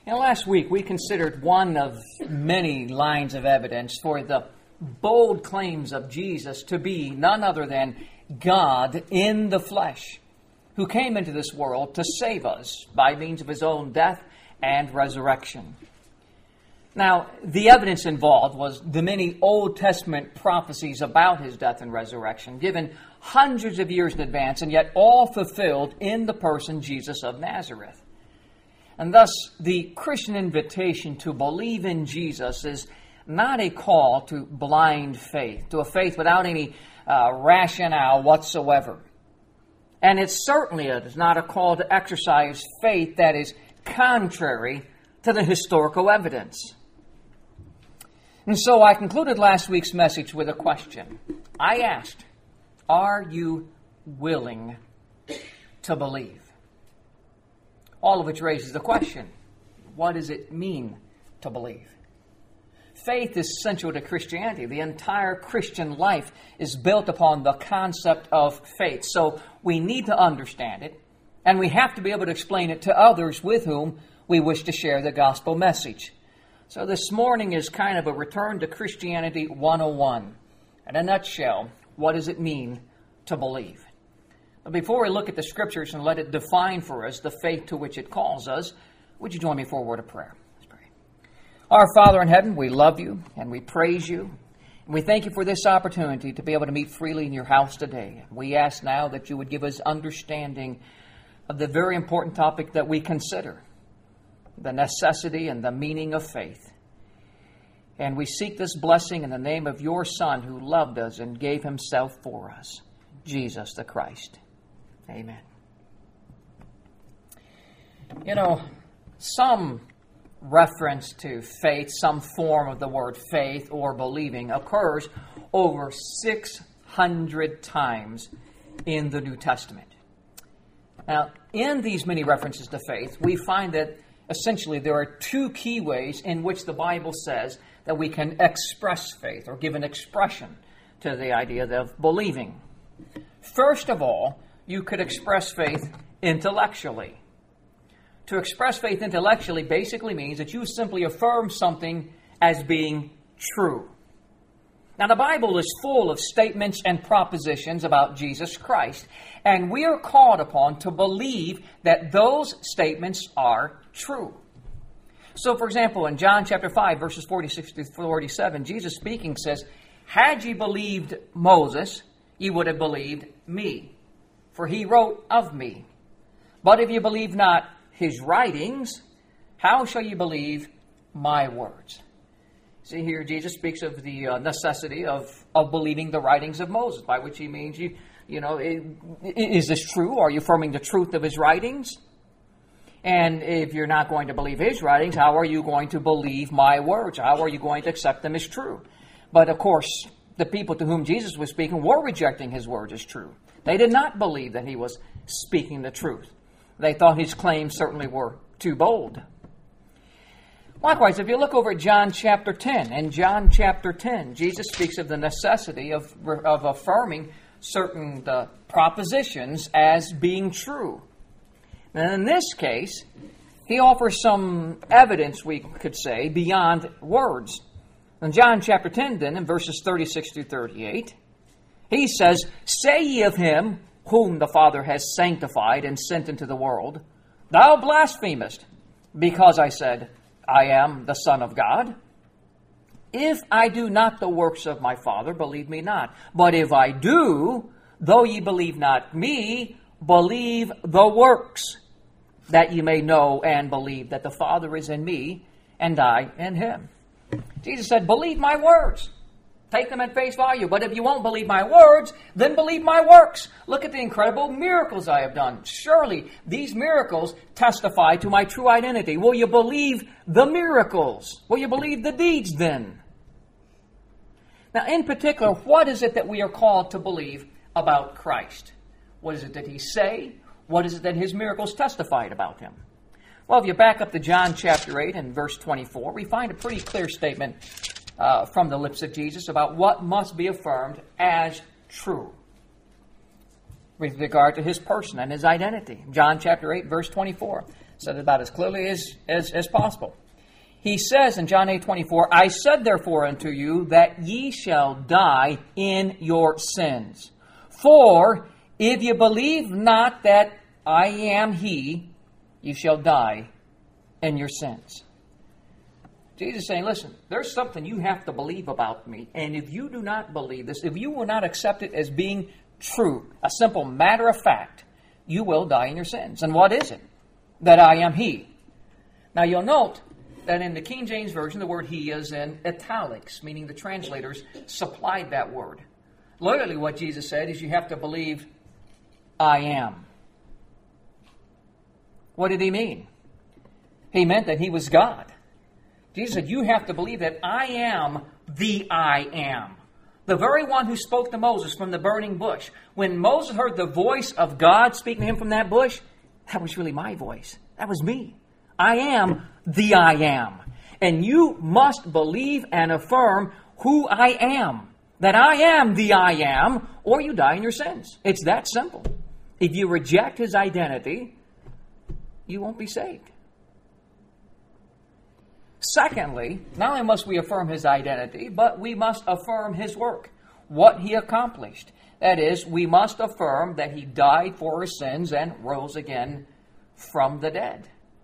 Last week we considered one of many lines of evidence for the bold claims of Jesus to be none other than God in the flesh, who came into this world to save us by means of his own death and resurrection. Now, the evidence involved was the many Old Testament prophecies about his death and resurrection, given hundreds of years in advance, and yet all fulfilled in the person Jesus of Nazareth. And thus, the Christian invitation to believe in Jesus is not a call to blind faith, to a faith without any rationale whatsoever. And it certainly is not a call to exercise faith that is contrary to the historical evidence. And so I concluded last week's message with a question. I asked, are you willing to believe? All of which raises the question, what does it mean to believe? Faith is central to Christianity. The entire Christian life is built upon the concept of faith. So we need to understand it, and we have to be able to explain it to others with whom we wish to share the gospel message. So this morning is kind of a return to Christianity 101. In a nutshell, what does it mean to believe? But before we look at the Scriptures and let it define for us the faith to which it calls us, would you join me for a word of prayer? Let's pray. Our Father in heaven, we love you and we praise you. And we thank you for this opportunity to be able to meet freely in your house today. We ask now that you would give us understanding of the very important topic that we consider, the necessity and the meaning of faith. And we seek this blessing in the name of your Son who loved us and gave himself for us, Jesus the Christ. Amen. You know, some reference to faith, some form of the word faith or believing occurs over 600 times in the New Testament. Now, in these many references to faith, we find that essentially there are two key ways in which the Bible says that we can express faith or give an expression to the idea of believing. First of all, you could express faith intellectually. To express faith intellectually basically means that you simply affirm something as being true. Now, the Bible is full of statements and propositions about Jesus Christ, and we are called upon to believe that those statements are true. So, for example, in John chapter 5, verses 46 to 47, Jesus speaking says, "Had ye believed Moses, ye would have believed me, for he wrote of me. But if you believe not his writings, how shall you believe my words?" See here, Jesus speaks of the necessity of believing the writings of Moses, by which he means, is this true? Are you affirming the truth of his writings? And if you're not going to believe his writings, how are you going to believe my words? How are you going to accept them as true? But of course, the people to whom Jesus was speaking were rejecting his words as true. They did not believe that he was speaking the truth. They thought his claims certainly were too bold. Likewise, if you look over at John chapter 10, in John chapter 10, Jesus speaks of the necessity of affirming certain propositions as being true. And in this case, he offers some evidence, we could say, beyond words. In John chapter 10, then, in verses 36 through 38, he says, "Say ye of him whom the Father has sanctified and sent into the world, Thou blasphemest, because I said, I am the Son of God. If I do not the works of my Father, believe me not. But if I do, though ye believe not me, believe the works, that ye may know and believe that the Father is in me, and I in him." Jesus said, believe my words. Take them at face value. But if you won't believe my words, then believe my works. Look at the incredible miracles I have done. Surely these miracles testify to my true identity. Will you believe the miracles? Will you believe the deeds then? Now, in particular, what is it that we are called to believe about Christ? What is it that he say? What is it that his miracles testified about him? Well, if you back up to John chapter 8 and verse 24, we find a pretty clear statement from the lips of Jesus about what must be affirmed as true with regard to his person and his identity. John chapter 8, verse 24. Said it about as clearly as possible. He says in John 8:24, I said therefore unto you that ye shall die in your sins. For if you believe not that I am He, you shall die in your sins. Jesus is saying, listen, there's something you have to believe about me. And if you do not believe this, if you will not accept it as being true, a simple matter of fact, you will die in your sins. And what is it? That I am He. Now you'll note that in the King James Version, the word He is in italics, meaning the translators supplied that word. Literally what Jesus said is you have to believe I am. What did He mean? He meant that He was God. Jesus said, you have to believe that I am the I am. The very one who spoke to Moses from the burning bush. When Moses heard the voice of God speaking to him from that bush, that was really my voice. That was me. I am the I am. And you must believe and affirm who I am. That I am the I am, or you die in your sins. It's that simple. If you reject His identity, you won't be saved. Secondly, not only must we affirm His identity, but we must affirm His work, what He accomplished. That is, we must affirm that He died for our sins and rose again from the dead.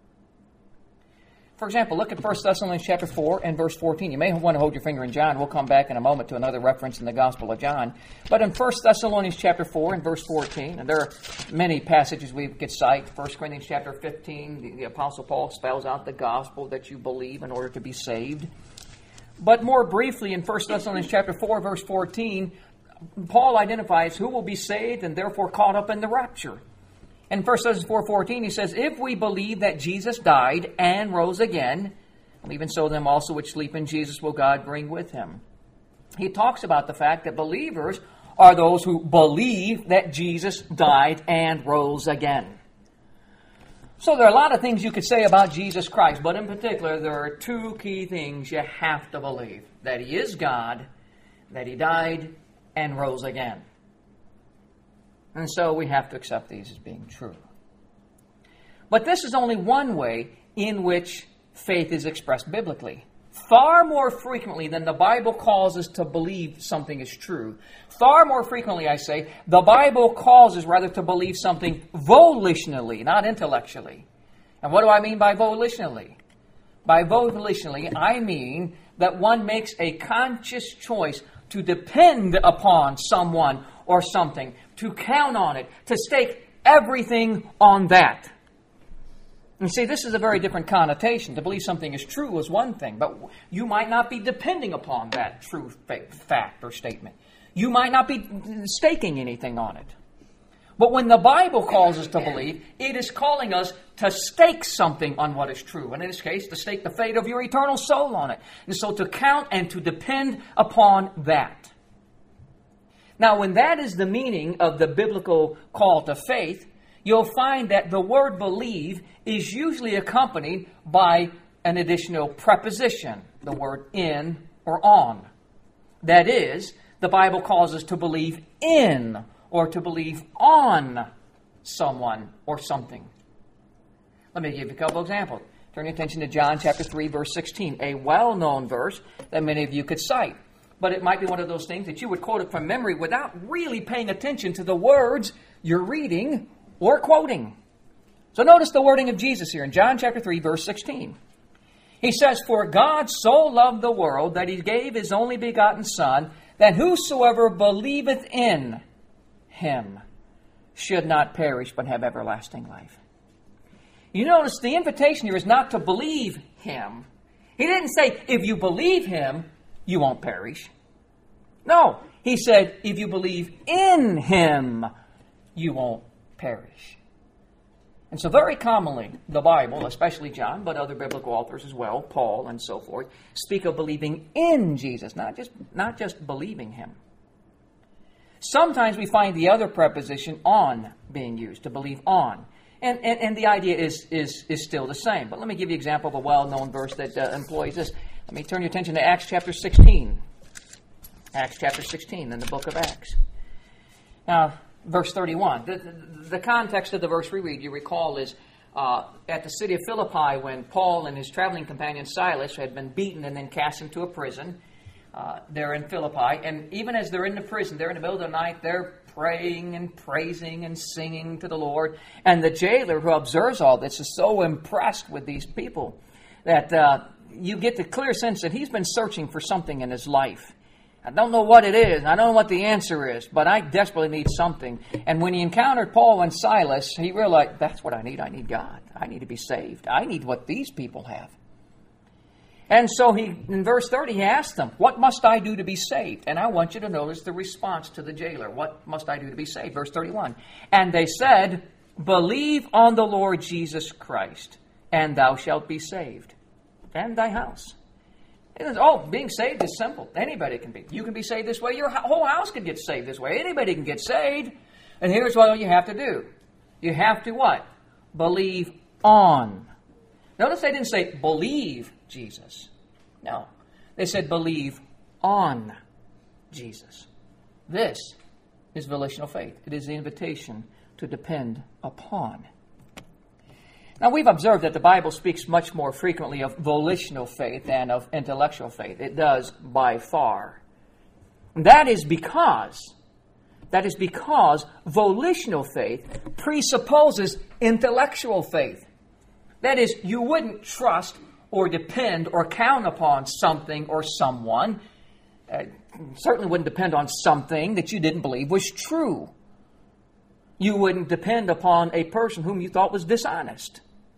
For example, look at 1 Thessalonians chapter 4 and verse 14. You may want to hold your finger in John. We'll come back in a moment to another reference in the Gospel of John. But in 1 Thessalonians chapter 4 and verse 14, and there are many passages we could cite. 1 Corinthians chapter 15, the Apostle Paul spells out the gospel that you believe in order to be saved. But more briefly, in 1 Thessalonians chapter 4, verse 14, Paul identifies who will be saved and therefore caught up in the rapture. In 1 Thessalonians 4:14, he says, if we believe that Jesus died and rose again, and even so them also which sleep in Jesus will God bring with Him. He talks about the fact that believers are those who believe that Jesus died and rose again. So there are a lot of things you could say about Jesus Christ, but in particular, there are two key things you have to believe. That He is God, that He died and rose again. And so we have to accept these as being true. But this is only one way in which faith is expressed biblically. Far more frequently than the Bible calls us to believe something is true. Far more frequently, I say, the Bible calls us rather to believe something volitionally, not intellectually. And what do I mean by volitionally? By volitionally, I mean that one makes a conscious choice to depend upon someone or something, to count on it, to stake everything on that. And see, this is a very different connotation. To believe something is true is one thing, but you might not be depending upon that true fact or statement. You might not be staking anything on it. But when the Bible calls us to believe, it is calling us to stake something on what is true. And in this case, to stake the fate of your eternal soul on it. And so to count and to depend upon that. Now, when that is the meaning of the biblical call to faith, you'll find that the word believe is usually accompanied by an additional preposition, the word in or on. That is, the Bible calls us to believe in or to believe on someone or something. Let me give you a couple examples. Turn your attention to John chapter 3, verse 16, a well-known verse that many of you could cite. But it might be one of those things that you would quote it from memory without really paying attention to the words you're reading or quoting. So notice the wording of Jesus here in John chapter 3, verse 16. He says, for God so loved the world that He gave His only begotten Son, that whosoever believeth in Him should not perish but have everlasting life. You notice the invitation here is not to believe Him. He didn't say, if you believe Him, you won't perish. No, He said, if you believe in Him, you won't perish. And so very commonly, the Bible, especially John, but other biblical authors as well, Paul and so forth, speak of believing in Jesus, not just believing Him. Sometimes we find the other preposition on being used, to believe on. And the idea is still the same. But let me give you an example of a well-known verse that employs this. Let me turn your attention to Acts chapter 16. Acts chapter 16 in the book of Acts. Now, verse 31. The context of the verse we read, you recall, is at the city of Philippi when Paul and his traveling companion Silas had been beaten and then cast into a prison. They're in Philippi, and even as they're in the prison, they're in the middle of the night, they're praying and praising and singing to the Lord. And the jailer who observes all this is so impressed with these people that you get the clear sense that he's been searching for something in his life. I don't know what it is. I don't know what the answer is, but I desperately need something. And when he encountered Paul and Silas, he realized, that's what I need. I need God. I need to be saved. I need what these people have. And so in verse 30, he asked them, what must I do to be saved? And I want you to notice the response to the jailer. What must I do to be saved? Verse 31. And they said, believe on the Lord Jesus Christ, and thou shalt be saved, and thy house. Being saved is simple. Anybody can be. You can be saved this way. Your whole house can get saved this way. Anybody can get saved. And here's what you have to do. You have to what? Believe on. Notice they didn't say believe Jesus. No. They said believe on Jesus. This is volitional faith. It is the invitation to depend upon. Now, we've observed that the Bible speaks much more frequently of volitional faith than of intellectual faith. It does by far. And that is because volitional faith presupposes intellectual faith. That is, you wouldn't trust or depend or count upon something or someone. Certainly wouldn't depend on something that you didn't believe was true. You wouldn't depend upon a person whom you thought was dishonest.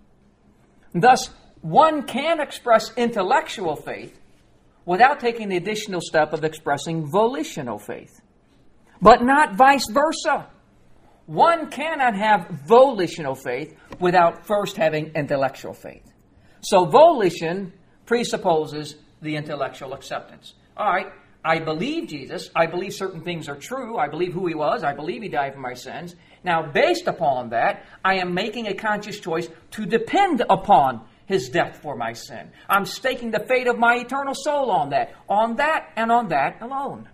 Thus, one can express intellectual faith without taking the additional step of expressing volitional faith, but not vice versa. One cannot have volitional faith without first having intellectual faith. So volition presupposes the intellectual acceptance. All right, I believe Jesus. I believe certain things are true. I believe who he was. I believe he died for my sins. Now, based upon that, I am making a conscious choice to depend upon his death for my sin. I'm staking the fate of my eternal soul on that and on that alone.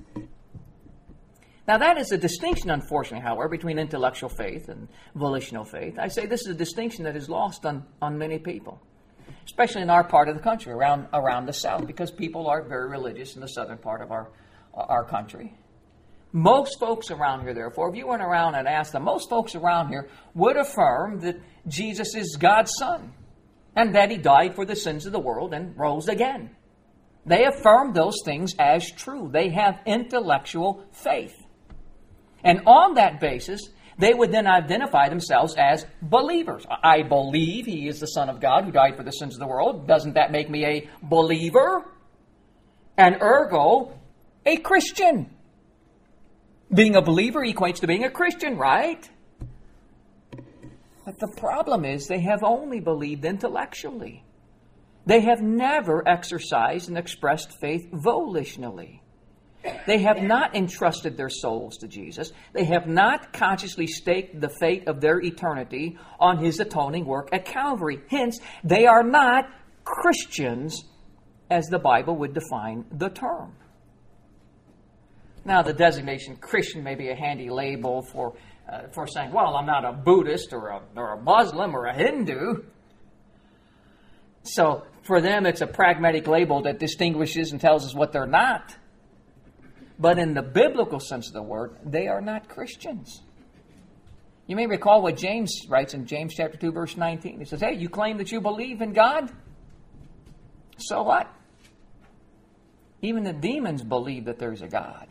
Now, that is a distinction, unfortunately, however, between intellectual faith and volitional faith. I say this is a distinction that is lost on many people, especially in our part of the country, around the South, because people are very religious in the southern part of our country. Most folks around here, therefore, if you went around and asked them, most folks around here would affirm that Jesus is God's Son and that he died for the sins of the world and rose again. They affirm those things as true. They have intellectual faith. And on that basis, they would then identify themselves as believers. I believe he is the Son of God who died for the sins of the world. Doesn't that make me a believer? And ergo, a Christian. Being a believer equates to being a Christian, right? But the problem is they have only believed intellectually. They have never exercised and expressed faith volitionally. They have not entrusted their souls to Jesus. They have not consciously staked the fate of their eternity on his atoning work at Calvary. Hence, they are not Christians as the Bible would define the term. Now, the designation Christian may be a handy label for saying, well, I'm not a Buddhist or a Muslim or a Hindu. So, for them, it's a pragmatic label that distinguishes and tells us what they're not. But in the biblical sense of the word, they are not Christians. You may recall what James writes in James chapter 2, verse 19. He says, hey, you claim that you believe in God? So what? Even the demons believe that there's a God.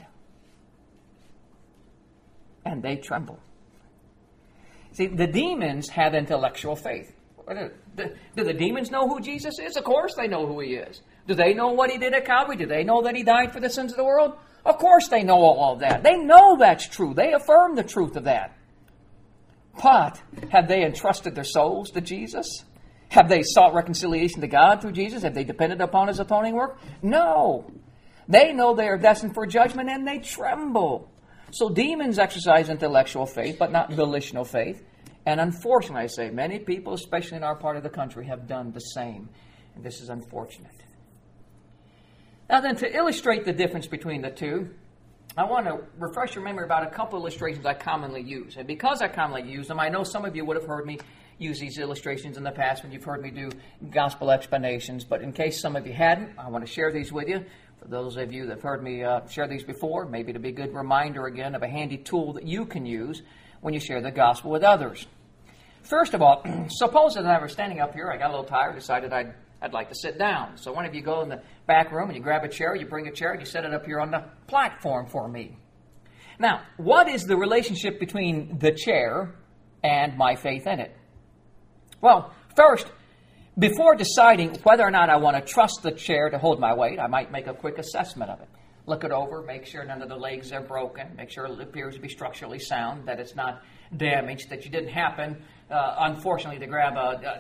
And they tremble. See, the demons have intellectual faith. Do the demons know who Jesus is? Of course they know who he is. Do they know what he did at Calvary? Do they know that he died for the sins of the world? Of course they know all of that. They know that's true. They affirm the truth of that. But have they entrusted their souls to Jesus? Have they sought reconciliation to God through Jesus? Have they depended upon his atoning work? No. They know they are destined for judgment and they tremble. So demons exercise intellectual faith, but not volitional faith. And unfortunately, I say, many people, especially in our part of the country, have done the same. And this is unfortunate. Now then, to illustrate the difference between the two, I want to refresh your memory about a couple of illustrations I commonly use. And because I commonly use them, I know some of you would have heard me used these illustrations in the past when you've heard me do gospel explanations, but in case some of you hadn't, I want to share these with you. For those of you that have heard me share these before, maybe it'll be a good reminder again of a handy tool that you can use when you share the gospel with others. First of all, suppose that I were standing up here, I got a little tired, decided I'd like to sit down. So one of you go in the back room and you grab a chair, you bring a chair, and you set it up here on the platform for me. Now, what is the relationship between the chair and my faith in it? Well, first, before deciding whether or not I want to trust the chair to hold my weight, I might make a quick assessment of it. Look it over, make sure none of the legs are broken, make sure it appears to be structurally sound, that it's not damaged, that you didn't happen, unfortunately, to grab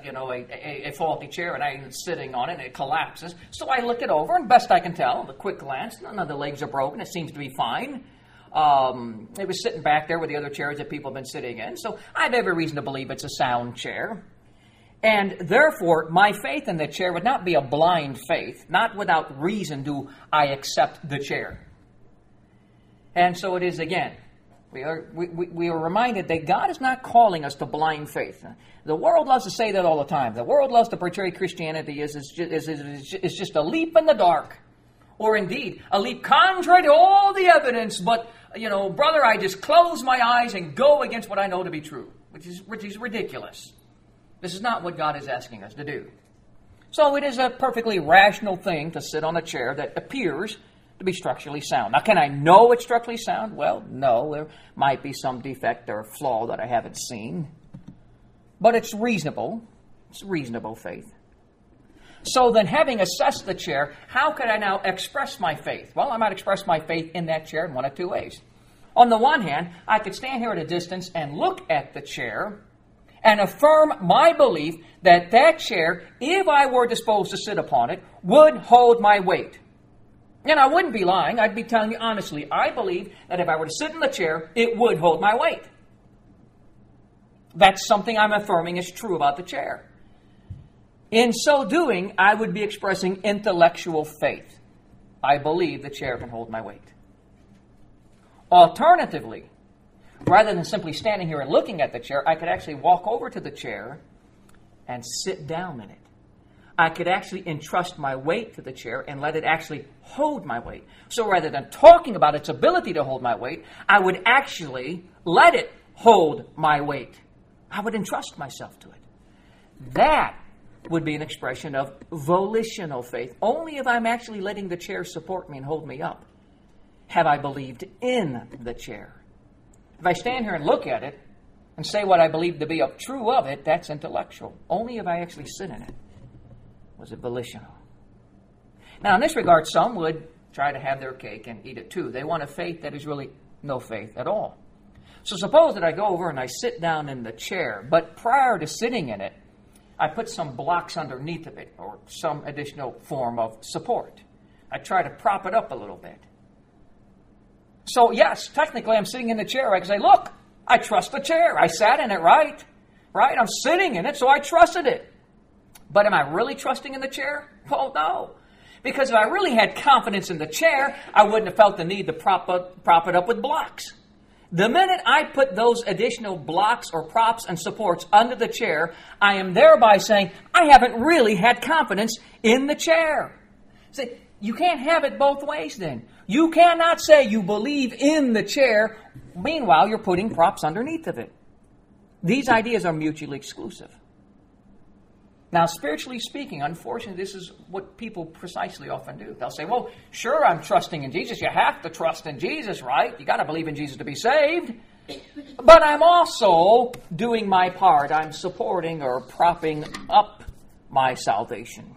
a faulty chair and I'm sitting on it and it collapses. So I look it over, and best I can tell, with a quick glance, none of the legs are broken, it seems to be fine. It was sitting back there with the other chairs that people have been sitting in, so I have every reason to believe it's a sound chair. And therefore, my faith in the chair would not be a blind faith. Not without reason do I accept the chair. And so it is again. We are reminded that God is not calling us to blind faith. The world loves to say that all the time. The world loves to portray Christianity as just a leap in the dark. Or indeed, a leap contrary to all the evidence. But, brother, I just close my eyes and go against what I know to be true. Which is ridiculous. This is not what God is asking us to do. So it is a perfectly rational thing to sit on a chair that appears to be structurally sound. Now, can I know it's structurally sound? Well, no. There might be some defect or flaw that I haven't seen. But it's reasonable. It's reasonable faith. So then, having assessed the chair, how can I now express my faith? Well, I might express my faith in that chair in one of two ways. On the one hand, I could stand here at a distance and look at the chair and affirm my belief that that chair, if I were disposed to sit upon it, would hold my weight. And I wouldn't be lying. I'd be telling you honestly, I believe that if I were to sit in the chair, it would hold my weight. That's something I'm affirming is true about the chair. In so doing, I would be expressing intellectual faith. I believe the chair can hold my weight. Alternatively, rather than simply standing here and looking at the chair, I could actually walk over to the chair and sit down in it. I could actually entrust my weight to the chair and let it actually hold my weight. So rather than talking about its ability to hold my weight, I would actually let it hold my weight. I would entrust myself to it. That would be an expression of volitional faith. Only if I'm actually letting the chair support me and hold me up have I believed in the chair. If I stand here and look at it and say what I believe to be true of it, that's intellectual. Only if I actually sit in it was it volitional. Now, in this regard, some would try to have their cake and eat it too. They want a faith that is really no faith at all. So suppose that I go over and I sit down in the chair, but prior to sitting in it, I put some blocks underneath of it or some additional form of support. I try to prop it up a little bit. So yes, technically I'm sitting in the chair. I can say, look, I trust the chair. I sat in it, right? Right? I'm sitting in it, so I trusted it. But am I really trusting in the chair? Well, no. Because if I really had confidence in the chair, I wouldn't have felt the need to prop it up with blocks. The minute I put those additional blocks or props and supports under the chair, I am thereby saying, I haven't really had confidence in the chair. See, you can't have it both ways then. You cannot say you believe in the chair, meanwhile you're putting props underneath of it. These ideas are mutually exclusive. Now, spiritually speaking, unfortunately, this is what people precisely often do. They'll say, well, sure, I'm trusting in Jesus. You have to trust in Jesus, right? You got to believe in Jesus to be saved. But I'm also doing my part. I'm supporting or propping up my salvation.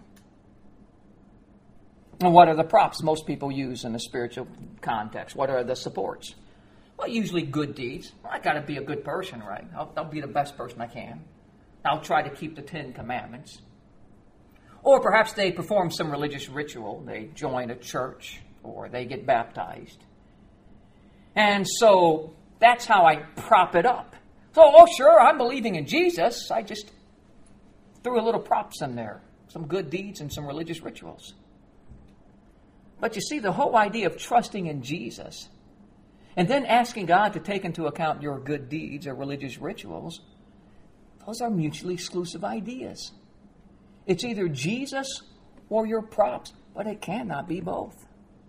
And what are the props most people use in the spiritual context? What are the supports? Well, usually good deeds. Well, I got to be a good person, right? I'll be the best person I can. I'll try to keep the 10 Commandments. Or perhaps they perform some religious ritual. They join a church or they get baptized. And so that's how I prop it up. So, oh, sure, I'm believing in Jesus. I just threw a little props in there. Some good deeds and some religious rituals. But you see, the whole idea of trusting in Jesus and then asking God to take into account your good deeds or religious rituals, Those are mutually exclusive ideas. It's either Jesus or your props, but it cannot be both.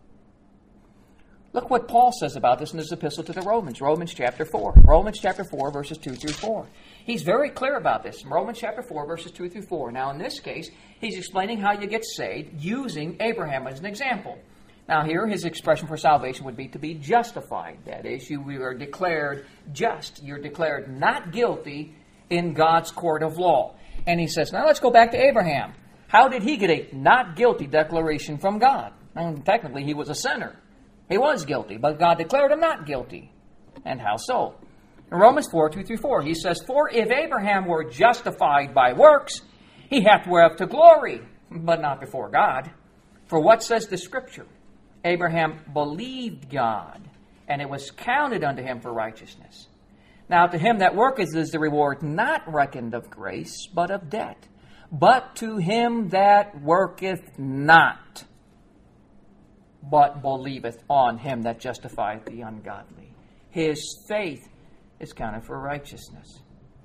Look what Paul says about this in his epistle to the Romans, Romans chapter 4. Romans chapter 4, verses 2 through 4. He's very clear about this. Romans chapter 4, verses 2 through 4. Now, in this case, he's explaining how you get saved using Abraham as an example. Now, here, his expression for salvation would be to be justified. That is, you are declared just. You're declared not guilty in God's court of law. And he says, now let's go back to Abraham. How did he get a not guilty declaration from God? Technically, he was a sinner. He was guilty, but God declared him not guilty. And how so? In Romans 4, 2 through 4, he says, for if Abraham were justified by works, he hath whereof to glory, but not before God. For what says the Scripture? Abraham believed God, and it was counted unto him for righteousness. Now to him that worketh is the reward not reckoned of grace, but of debt. But to him that worketh not, but believeth on him that justifieth the ungodly, his faith is counted for righteousness.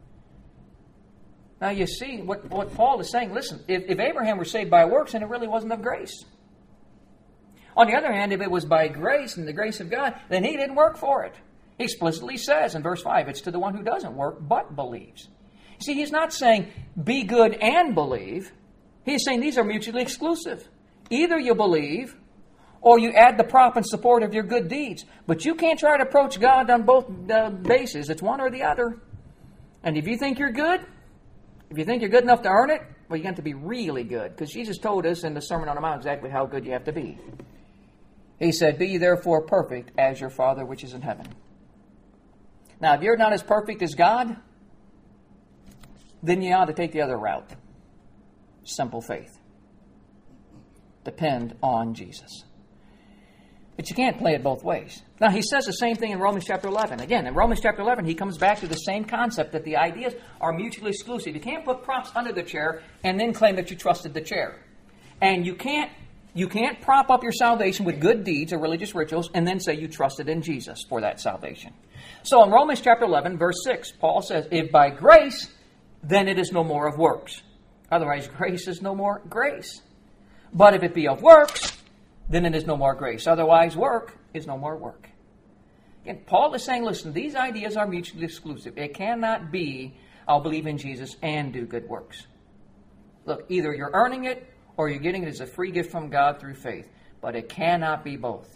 Now you see what Paul is saying. Listen, if Abraham were saved by works, then it really wasn't of grace. On the other hand, if it was by grace and the grace of God, then he didn't work for it. He explicitly says in verse 5, it's to the one who doesn't work but believes. See, he's not saying be good and believe. He's saying these are mutually exclusive. Either you believe or you add the prop in support of your good deeds. But you can't try to approach God on both bases. It's one or the other. And if you think you're good, if you think you're good enough to earn it, well, you have to be really good. Because Jesus told us in the Sermon on the Mount exactly how good you have to be. He said, be ye therefore perfect as your Father which is in heaven. Now, if you're not as perfect as God, then you ought to take the other route. Simple faith. Depend on Jesus. But you can't play it both ways. Now, he says the same thing in Romans chapter 11. Again, in Romans chapter 11, he comes back to the same concept that the ideas are mutually exclusive. You can't put props under the chair and then claim that you trusted the chair. And you can't prop up your salvation with good deeds or religious rituals and then say you trusted in Jesus for that salvation. So in Romans chapter 11, verse 6, Paul says, if by grace, then it is no more of works. Otherwise, grace is no more grace. But if it be of works, then it is no more grace. Otherwise, work is no more work. Again, Paul is saying, listen, these ideas are mutually exclusive. It cannot be, I'll believe in Jesus and do good works. Look, either you're earning it or you're getting it as a free gift from God through faith. But it cannot be both.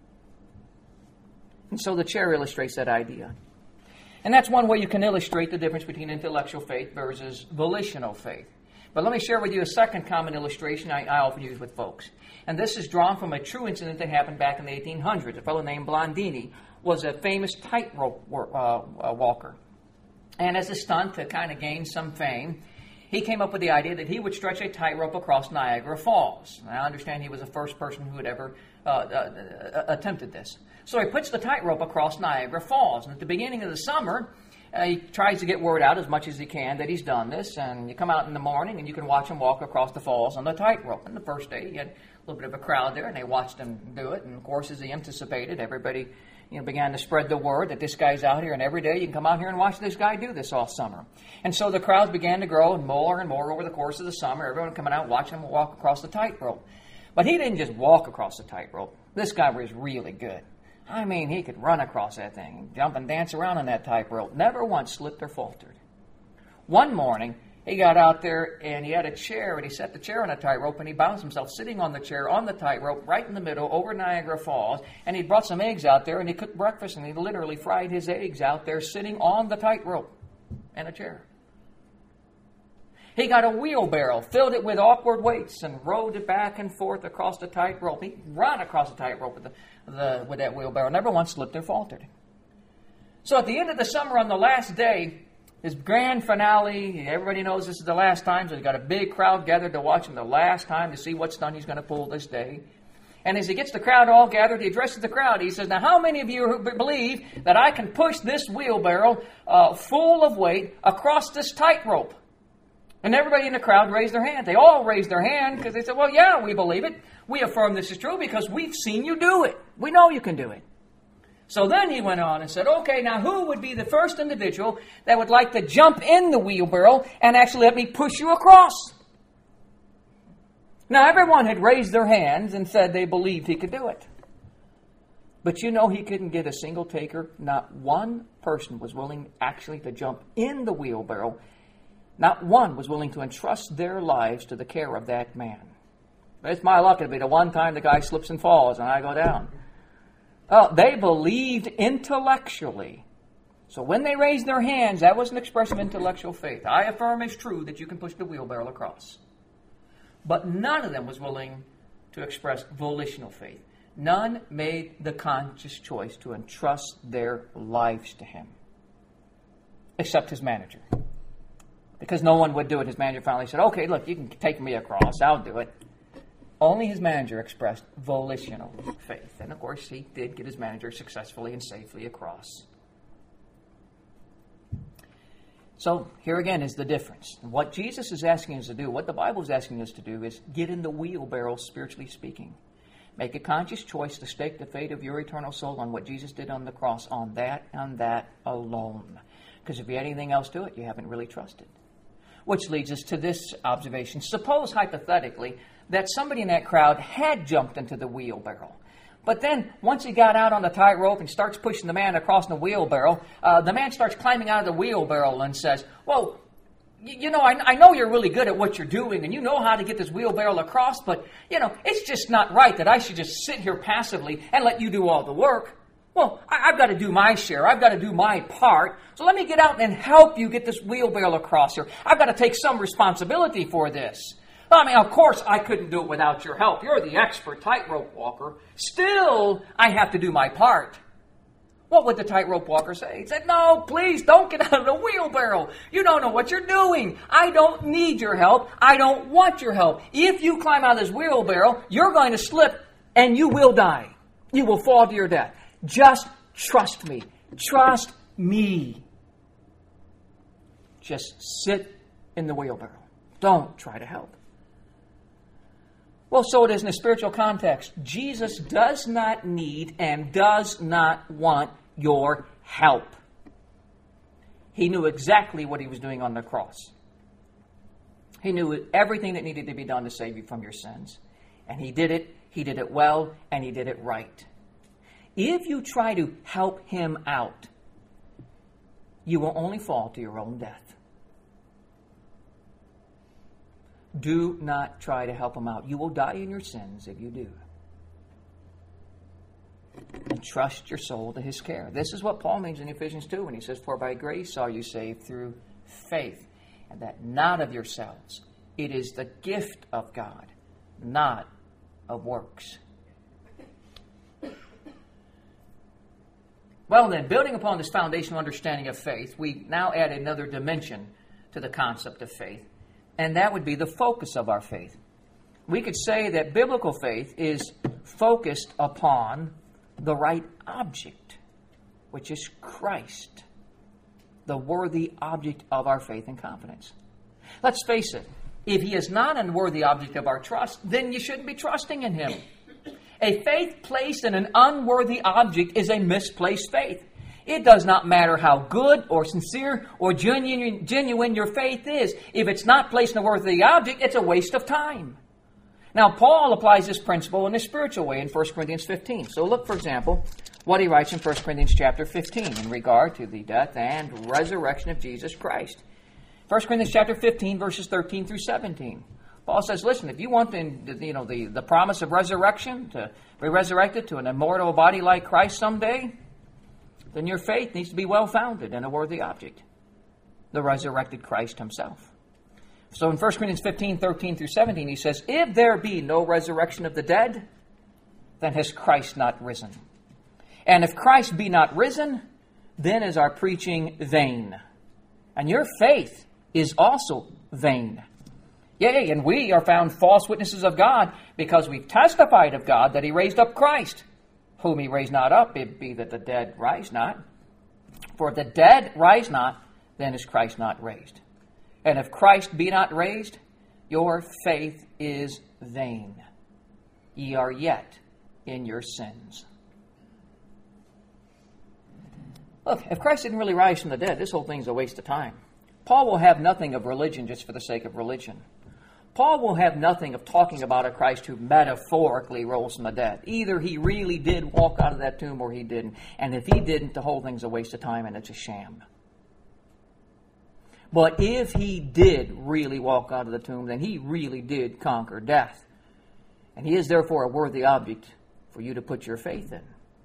And so the chair illustrates that idea. And that's one way you can illustrate the difference between intellectual faith versus volitional faith. But let me share with you a second common illustration I often use with folks. And this is drawn from a true incident that happened back in the 1800s. A fellow named Blondini was a famous tightrope walker. And as a stunt to kind of gain some fame, he came up with the idea that he would stretch a tightrope across Niagara Falls. And I understand he was the first person who had ever attempted this. So he puts the tightrope across Niagara Falls. And at the beginning of the summer, he tries to get word out as much as he can that he's done this. And you come out in the morning and you can watch him walk across the falls on the tightrope. And the first day he had a little bit of a crowd there and they watched him do it. And of course, as he anticipated, everybody began to spread the word that this guy's out here, and every day you can come out here and watch this guy do this all summer. And so the crowds began to grow and more over the course of the summer. Everyone coming out watching him walk across the tightrope. But he didn't just walk across the tightrope. This guy was really good. I mean, he could run across that thing, jump and dance around on that tightrope. Never once slipped or faltered. One morning, he got out there and he had a chair, and he set the chair on a tightrope, and he balanced himself sitting on the chair on the tightrope right in the middle over Niagara Falls. And he brought some eggs out there, and he cooked breakfast, and he literally fried his eggs out there sitting on the tightrope and a chair. He got a wheelbarrow, filled it with awkward weights, and rode it back and forth across the tightrope. He ran across the tightrope with that wheelbarrow. Never once slipped or faltered. So at the end of the summer, on the last day, his grand finale, everybody knows this is the last time, so he's got a big crowd gathered to watch him the last time to see what stunt he's going to pull this day. And as he gets the crowd all gathered, he addresses the crowd. He says, now how many of you believe that I can push this wheelbarrow full of weight across this tightrope? And everybody in the crowd raised their hand. They all raised their hand because they said, well, yeah, we believe it. We affirm this is true because we've seen you do it. We know you can do it. So then he went on and said, okay, now who would be the first individual that would like to jump in the wheelbarrow and actually let me push you across? Now everyone had raised their hands and said they believed he could do it. But you know he couldn't get a single taker. Not one person was willing actually to jump in the wheelbarrow. Not one was willing to entrust their lives to the care of that man. It's my luck. It'll be the one time the guy slips and falls and I go down. Oh, they believed intellectually. So when they raised their hands, that was an expression of intellectual faith. I affirm it's true that you can push the wheelbarrow across. But none of them was willing to express volitional faith. None made the conscious choice to entrust their lives to him, except his manager. Because no one would do it, his manager finally said, okay, look, you can take me across, I'll do it. Only his manager expressed volitional faith. And of course, he did get his manager successfully and safely across. So here again is the difference. What Jesus is asking us to do, what the Bible is asking us to do, is get in the wheelbarrow, spiritually speaking. Make a conscious choice to stake the fate of your eternal soul on what Jesus did on the cross, on that and that alone. Because if you add anything else to it, you haven't really trusted. Which leads us to this observation. Suppose, hypothetically, that somebody in that crowd had jumped into the wheelbarrow. But then, once he got out on the tightrope and starts pushing the man across the wheelbarrow, the man starts climbing out of the wheelbarrow and says, well, you know, I know you're really good at what you're doing and you know how to get this wheelbarrow across, but, you know, it's just not right that I should just sit here passively and let you do all the work. Well, I've got to do my share. I've got to do my part. So let me get out and help you get this wheelbarrow across here. I've got to take some responsibility for this. I mean, of course, I couldn't do it without your help. You're the expert tightrope walker. Still, I have to do my part. What would the tightrope walker say? He said, no, please don't get out of the wheelbarrow. You don't know what you're doing. I don't need your help. I don't want your help. If you climb out of this wheelbarrow, you're going to slip and you will die. You will fall to your death. Just trust me. Trust me. Just sit in the wheelbarrow. Don't try to help. Well, so it is in a spiritual context. Jesus does not need and does not want your help. He knew exactly what he was doing on the cross. He knew everything that needed to be done to save you from your sins. And he did it well, and he did it right. If you try to help him out, you will only fall to your own death. Do not try to help him out. You will die in your sins if you do. And trust your soul to his care. This is what Paul means in Ephesians 2 when he says, for by grace are you saved through faith, and that not of yourselves. It is the gift of God, not of works. Well then, building upon this foundational understanding of faith, we now add another dimension to the concept of faith. And that would be the focus of our faith. We could say that biblical faith is focused upon the right object, which is Christ, the worthy object of our faith and confidence. Let's face it, if he is not an unworthy object of our trust, then you shouldn't be trusting in him. A faith placed in an unworthy object is a misplaced faith. It does not matter how good or sincere or genuine your faith is. If it's not placed in a worthy object, it's a waste of time. Now, Paul applies this principle in a spiritual way in 1 Corinthians 15. So look, for example, what he writes in 1 Corinthians chapter 15 in regard to the death and resurrection of Jesus Christ. 1 Corinthians chapter 15, verses 13 through 17. Paul says, listen, if you want the promise of resurrection, to be resurrected to an immortal body like Christ someday, then your faith needs to be well-founded in a worthy object, the resurrected Christ himself. So in 1 Corinthians 15, 13 through 17, he says, if there be no resurrection of the dead, then has Christ not risen? And if Christ be not risen, then is our preaching vain, and your faith is also vain. Yea, and we are found false witnesses of God, because we've testified of God that he raised up Christ, whom he raised not up, it be that the dead rise not. For if the dead rise not, then is Christ not raised. And if Christ be not raised, your faith is vain. Ye are yet in your sins. Look, if Christ didn't really rise from the dead, this whole thing's a waste of time. Paul will have nothing of religion just for the sake of religion. Paul will have nothing of talking about a Christ who metaphorically rose from the dead. Either he really did walk out of that tomb or he didn't. And if he didn't, the whole thing's a waste of time and it's a sham. But if he did really walk out of the tomb, then he really did conquer death. And he is therefore a worthy object for you to put your faith in.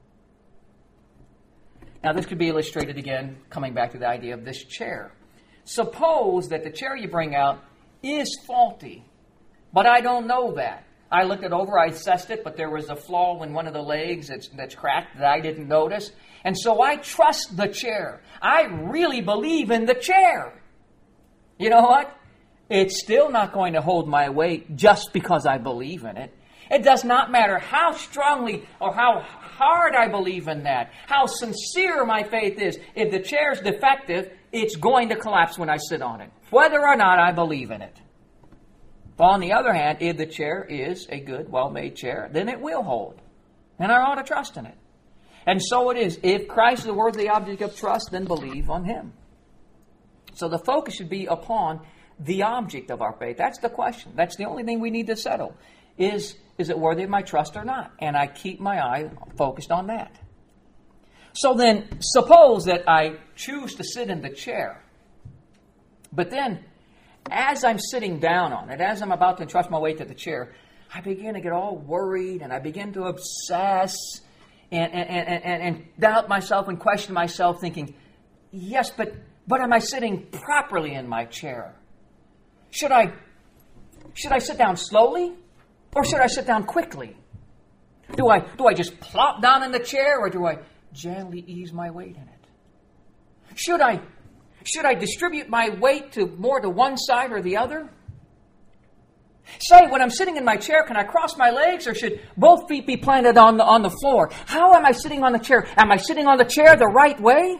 Now this could be illustrated again, coming back to the idea of this chair. Suppose that the chair you bring out is faulty, but I don't know that. I looked it over, I assessed it, but there was a flaw in one of the legs that's cracked that I didn't notice. And so I trust the chair. I really believe in the chair. You know what? It's still not going to hold my weight just because I believe in it. It does not matter how strongly or how hard I believe in that, how sincere my faith is. If the chair is defective, it's going to collapse when I sit on it, whether or not I believe in it. But on the other hand, if the chair is a good, well-made chair, then it will hold. And I ought to trust in it. And so it is. If Christ is a worthy object of trust, then believe on Him. So the focus should be upon the object of our faith. That's the question. That's the only thing we need to settle. Is it worthy of my trust or not? And I keep my eye focused on that. So then, suppose that I choose to sit in the chair. But then, as I'm sitting down on it, as I'm about to entrust my weight to the chair, I begin to get all worried and I begin to obsess and doubt myself and question myself, thinking, yes, but am I sitting properly in my chair? Should I sit down slowly? Or should I sit down quickly? Do I just plop down in the chair, or do I gently ease my weight in it? Should I distribute my weight more to one side or the other? Say, when I'm sitting in my chair, can I cross my legs, or should both feet be planted on the floor? How am I sitting on the chair? Am I sitting on the chair the right way?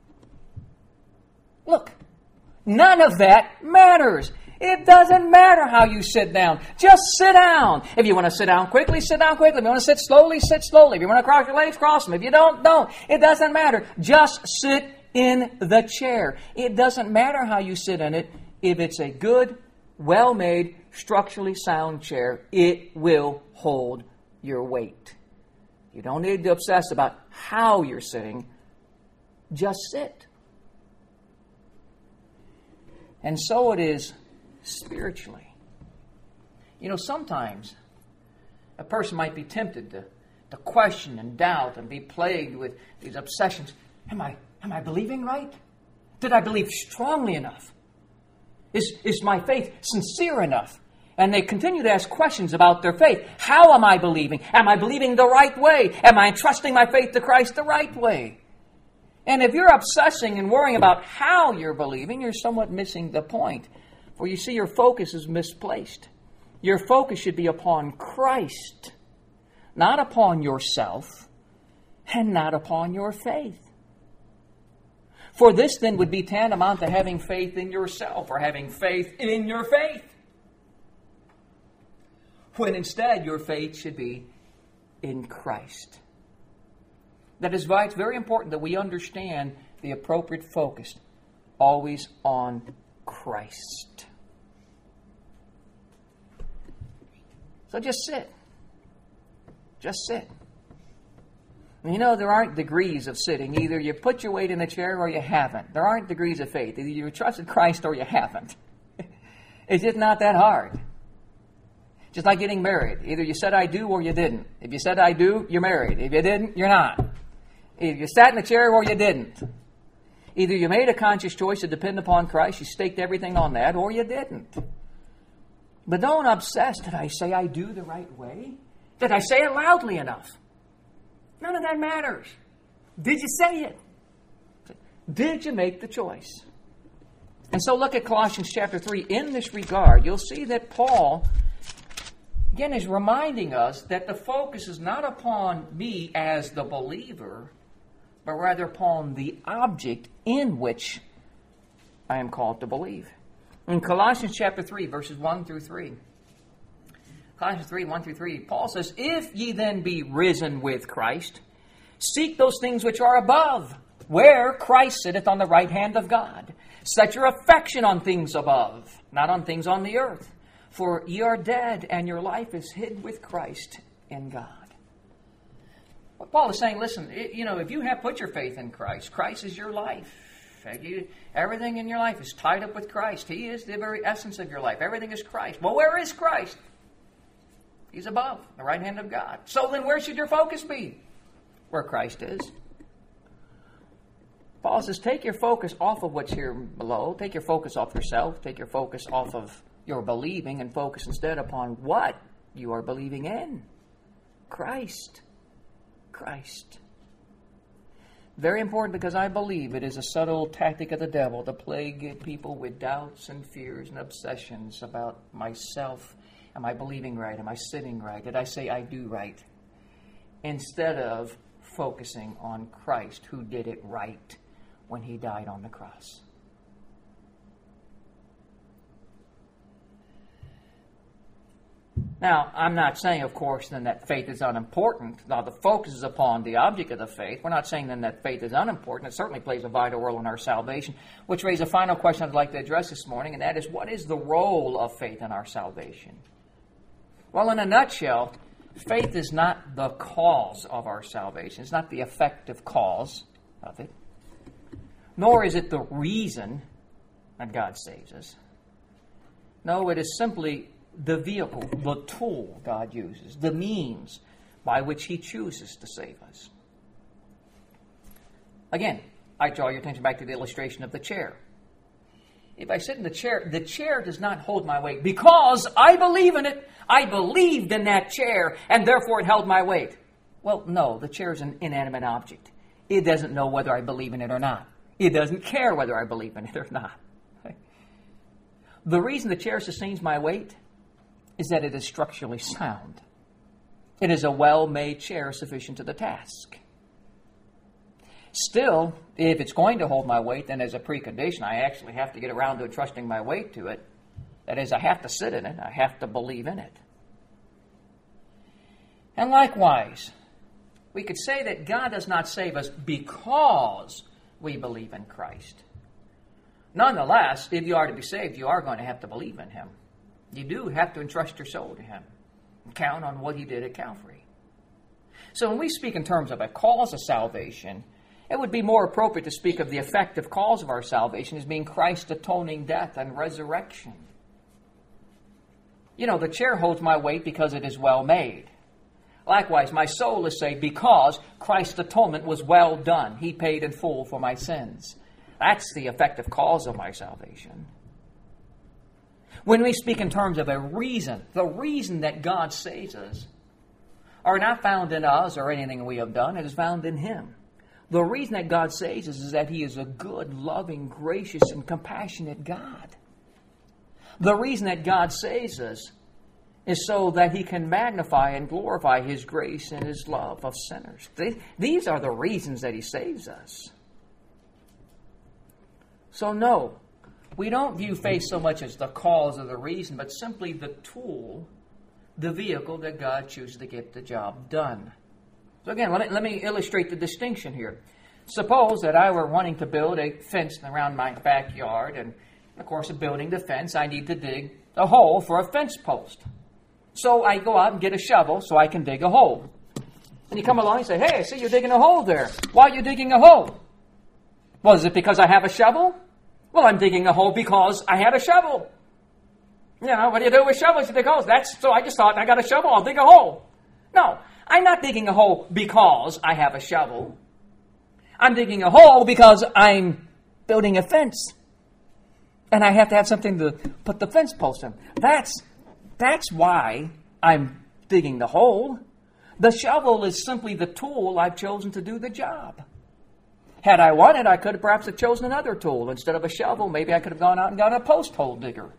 Look, none of that matters. It doesn't matter how you sit down. Just sit down. If you want to sit down quickly, sit down quickly. If you want to sit slowly, sit slowly. If you want to cross your legs, cross them. If you don't. It doesn't matter. Just sit in the chair. It doesn't matter how you sit in it. If it's a good, well-made, structurally sound chair, it will hold your weight. You don't need to obsess about how you're sitting. Just sit. And so it is spiritually. You know, sometimes a person might be tempted to question and doubt and be plagued with these obsessions. Am I believing right? Did I believe strongly enough? Is my faith sincere enough? And they continue to ask questions about their faith. How am I believing? Am I believing the right way? Am I entrusting my faith to Christ the right way? And if you're obsessing and worrying about how you're believing, you're somewhat missing the point. For you see, your focus is misplaced. Your focus should be upon Christ, not upon yourself, and not upon your faith. For this then would be tantamount to having faith in yourself or having faith in your faith. When instead your faith should be in Christ. That is why it's very important that we understand the appropriate focus, always on Christ. So just sit. Just sit. And you know, there aren't degrees of sitting. Either you put your weight in the chair or you haven't. There aren't degrees of faith. Either you trusted Christ or you haven't. It's just not that hard. Just like getting married. Either you said I do or you didn't. If you said I do, you're married. If you didn't, you're not. Either you sat in the chair or you didn't. Either you made a conscious choice to depend upon Christ, you staked everything on that, or you didn't. But don't obsess. Did I say I do the right way? Did I say it loudly enough? None of that matters. Did you say it? Did you make the choice? And so look at Colossians chapter 3. In this regard, you'll see that Paul, again, is reminding us that the focus is not upon me as the believer, but rather upon the object in which I am called to believe. In Colossians chapter 3, verses 1 through 3. Colossians 3, 1 through 3, Paul says, "If ye then be risen with Christ, seek those things which are above, where Christ sitteth on the right hand of God. Set your affection on things above, not on things on the earth. For ye are dead, and your life is hid with Christ in God. What Paul is saying, listen, if you have put your faith in Christ, Christ is your life. Everything in your life is tied up with Christ. He is the very essence of your life. Everything is Christ. Well, where is Christ? He's above, the right hand of God. So then where should your focus be? Where Christ is. Paul says, take your focus off of what's here below. Take your focus off yourself. Take your focus off of your believing and focus instead upon what you are believing in. Christ. Christ. Very important, because I believe it is a subtle tactic of the devil to plague people with doubts and fears and obsessions about myself. Am I believing right? Am I sitting right? Did I say I do right? Instead of focusing on Christ, who did it right when He died on the cross. Now, I'm not saying, of course, then that faith is unimportant. Now, the focus is upon the object of the faith. We're not saying then that faith is unimportant. It certainly plays a vital role in our salvation, which raises a final question I'd like to address this morning, and that is, what is the role of faith in our salvation? Well, in a nutshell, faith is not the cause of our salvation. It's not the effective cause of it. Nor is it the reason that God saves us. No, it is simply the vehicle, the tool God uses, the means by which He chooses to save us. Again, I draw your attention back to the illustration of the chair. If I sit in the chair does not hold my weight because I believe in it. I believed in that chair, and therefore it held my weight. Well, no, the chair is an inanimate object. It doesn't know whether I believe in it or not. It doesn't care whether I believe in it or not. The reason the chair sustains my weight is that it is structurally sound. It is a well-made chair sufficient to the task. Still, if it's going to hold my weight, then as a precondition, I actually have to get around to entrusting my weight to it. That is, I have to sit in it. I have to believe in it. And likewise, we could say that God does not save us because we believe in Christ. Nonetheless, if you are to be saved, you are going to have to believe in Him. You do have to entrust your soul to Him and count on what He did at Calvary. So when we speak in terms of a cause of salvation, it would be more appropriate to speak of the effective cause of our salvation as being Christ's atoning death and resurrection. The chair holds my weight because it is well made. Likewise, my soul is saved because Christ's atonement was well done. He paid in full for my sins. That's the effective cause of my salvation. When we speak in terms of a reason, the reason that God saves us are not found in us or anything we have done. It is found in Him. The reason that God saves us is that He is a good, loving, gracious, and compassionate God. The reason that God saves us is so that He can magnify and glorify His grace and His love of sinners. These are the reasons that He saves us. So no, we don't view faith so much as the cause or the reason, but simply the tool, the vehicle that God chooses to get the job done. So again, let me illustrate the distinction here. Suppose that I were wanting to build a fence around my backyard, and of course, in building the fence, I need to dig a hole for a fence post. So I go out and get a shovel so I can dig a hole. And you come along and say, hey, I see you're digging a hole there. Why are you digging a hole? Well, is it because I have a shovel? Well, I'm digging a hole because I had a shovel. What do you do with shovels? You dig holes. So I just thought, I got a shovel, I'll dig a hole. No, I'm not digging a hole because I have a shovel. I'm digging a hole because I'm building a fence. And I have to have something to put the fence post in. That's why I'm digging the hole. The shovel is simply the tool I've chosen to do the job. Had I wanted, I could have perhaps have chosen another tool. Instead of a shovel, maybe I could have gone out and got a post hole digger.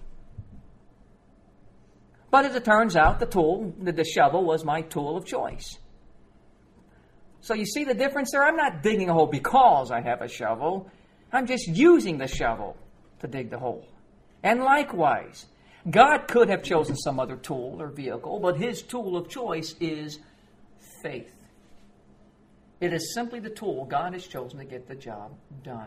But as it turns out, the shovel was my tool of choice. So you see the difference there? I'm not digging a hole because I have a shovel. I'm just using the shovel to dig the hole. And likewise, God could have chosen some other tool or vehicle, but His tool of choice is faith. It is simply the tool God has chosen to get the job done.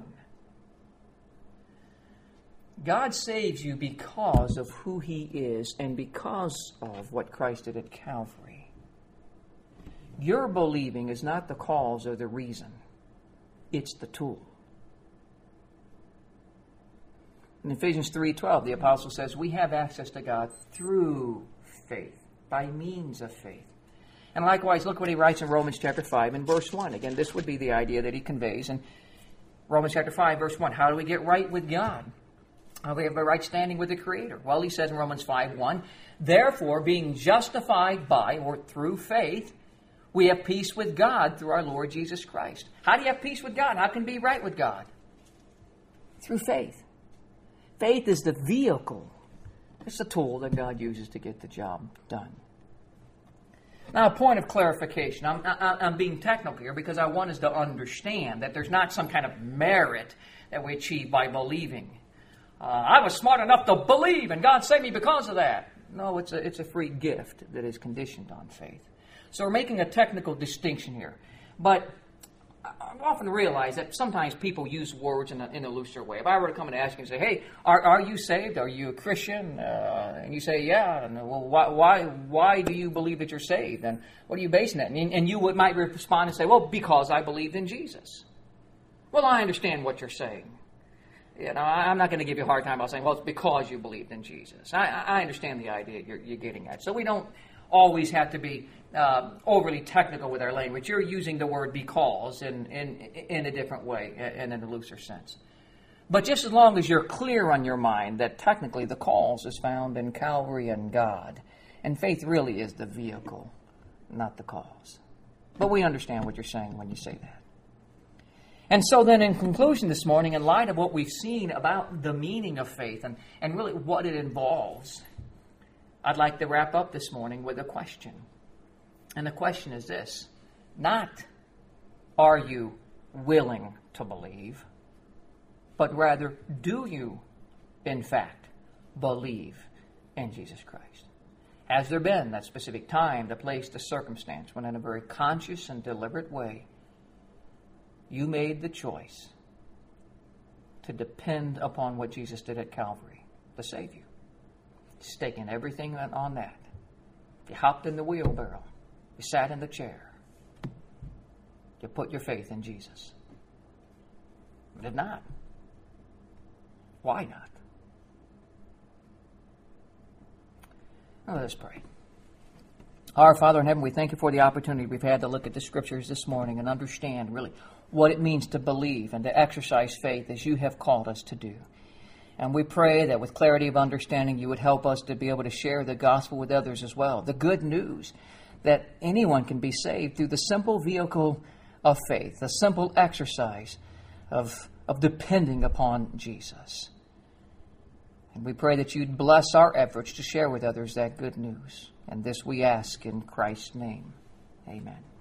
God saves you because of who He is and because of what Christ did at Calvary. Your believing is not the cause or the reason. It's the tool. In Ephesians 3:12, the apostle says, we have access to God through faith, by means of faith. And likewise, look what he writes in Romans chapter 5 and verse 1. Again, this would be the idea that he conveys in Romans chapter 5, verse 1. How do we get right with God? How do we have a right standing with the Creator? Well, he says in Romans 5:1, therefore, being justified by or through faith, we have peace with God through our Lord Jesus Christ. How do you have peace with God? How can you be right with God? Through faith. Faith is the vehicle. It's the tool that God uses to get the job done. Now, a point of clarification. I'm being technical here because I want us to understand that there's not some kind of merit that we achieve by believing. I was smart enough to believe, and God saved me because of that. No, it's a free gift that is conditioned on faith. So we're making a technical distinction here. But I often realize that sometimes people use words in a looser way. If I were to come and ask you and say, hey, are you saved? Are you a Christian? And you say, yeah. And, well, why do you believe that you're saved? And what are you basing that? And you might respond and say, well, because I believed in Jesus. Well, I understand what you're saying. You know, I'm not going to give you a hard time about saying, well, it's because you believed in Jesus. I understand the idea you're getting at. So we don't always have to be overly technical with our language. You're using the word because in a different way and in a looser sense. But just as long as you're clear on your mind that technically the cause is found in Calvary and God, and faith really is the vehicle, not the cause. But we understand what you're saying when you say that. And so then in conclusion this morning, in light of what we've seen about the meaning of faith and really what it involves, I'd like to wrap up this morning with a question. And the question is this: not, are you willing to believe, but rather, do you, in fact, believe in Jesus Christ? Has there been that specific time, the place, the circumstance when in a very conscious and deliberate way you made the choice to depend upon what Jesus did at Calvary to save you? Staking everything on that. You hopped in the wheelbarrow. You sat in the chair. You put your faith in Jesus. You did not. Why not? Now let us pray. Our Father in heaven, we thank you for the opportunity we've had to look at the Scriptures this morning and understand really what it means to believe and to exercise faith as you have called us to do. And we pray that with clarity of understanding, you would help us to be able to share the gospel with others as well. The good news that anyone can be saved through the simple vehicle of faith, the simple exercise of depending upon Jesus. And we pray that you'd bless our efforts to share with others that good news. And this we ask in Christ's name. Amen.